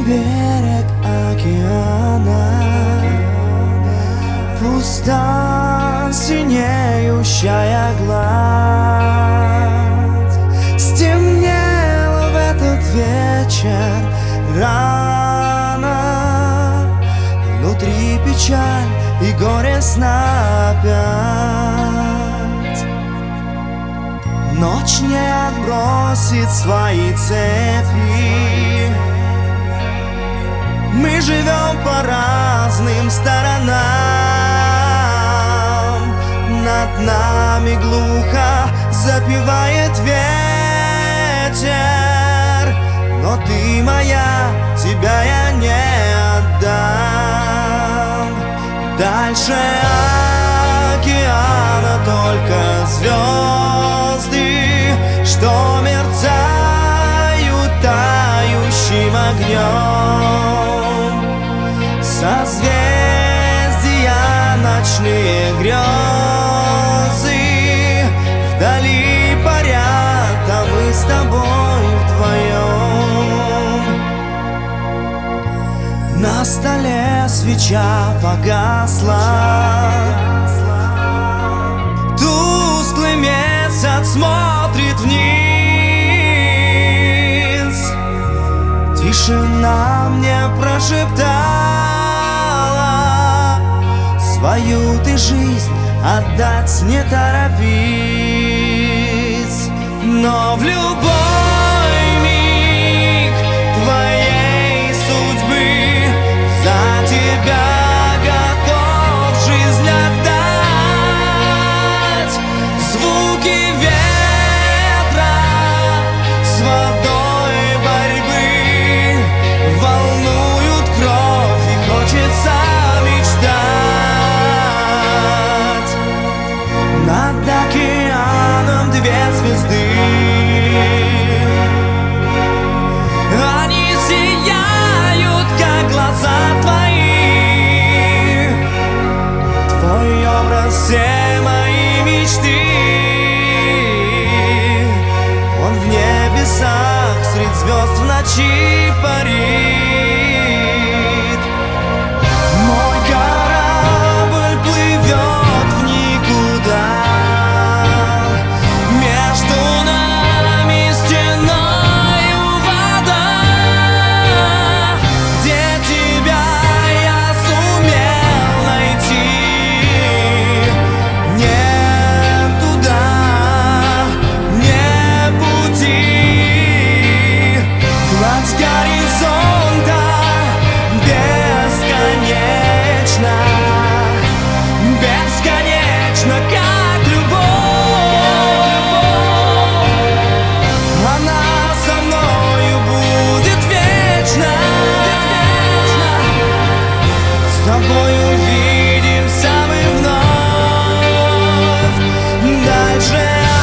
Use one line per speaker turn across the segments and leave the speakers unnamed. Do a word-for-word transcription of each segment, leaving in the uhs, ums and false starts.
берег океана, пуста синеющая гладь. Стемнело в этот вечер рано, внутри печаль и горестно опять. Ночь не отбросит свои цепи, мы живем по разным сторонам. Над нами глухо запевает ветер, но ты моя, тебя я не отдам. Дальше океана только звезды, что мерцают тающим огнем. Созвездия, ночные грезы вдали парят, а мы с тобой вдвоем. На столе свеча погасла, тусклый месяц смотрит вниз. Тишина мне прошептала: свою ты жизнь отдать не торопись. Но в любой миг твоей судьбы за тебя готов жизнь отдать. Звуки ветра с водой борьбы волнуют кровь, и хочется мечтать. Над океаном две звезды, они сияют, как глаза твои. Твой образ все мои мечты, он в небесах средь звезд в ночи парит. Мой корабль плывет в никуда, между нами стеною вода. Где тебя я сумел найти? Нет туда, нет пути. Гладь горизонта бесконечно, бесконечно, как любовь. Она со мною будет вечно. С тобой увидимся мы вновь. Дальше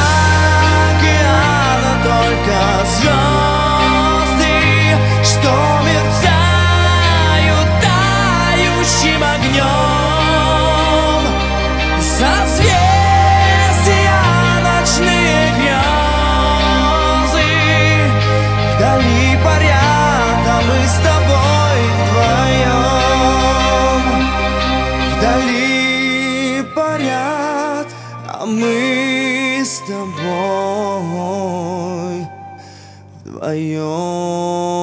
океана только звезды, что мерцают тающим огнем. Созвездия, ночные грезы вдали парят, а мы с тобой вдвоем. Вдали парят, а мы с тобой вдвоем.